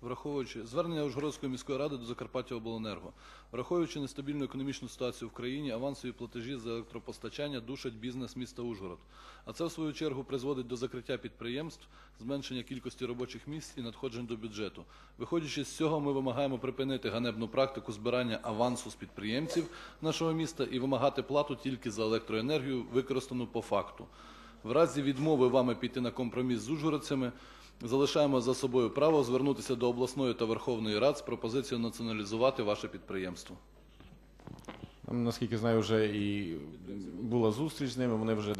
Звернення Ужгородської міської ради до Закарпаттяобленерго. Враховуючи нестабільну економічну ситуацію в країні, авансові платежі за електропостачання душать бізнес міста Ужгород. А це, в свою чергу, призводить до закриття підприємств, зменшення кількості робочих місць і надходжень до бюджету. Виходячи з цього, ми вимагаємо припинити ганебну практику збирання авансу з підприємців нашого міста і вимагати плату тільки за електроенергію, використану по факту. В разі відмови вами піти на компроміс з ужгородцями, залишаємо за собою право звернутися до обласної та Верховної Рад з пропозицією націоналізувати ваше підприємство. Наскільки знаю, вже і була зустріч з ними, вони вже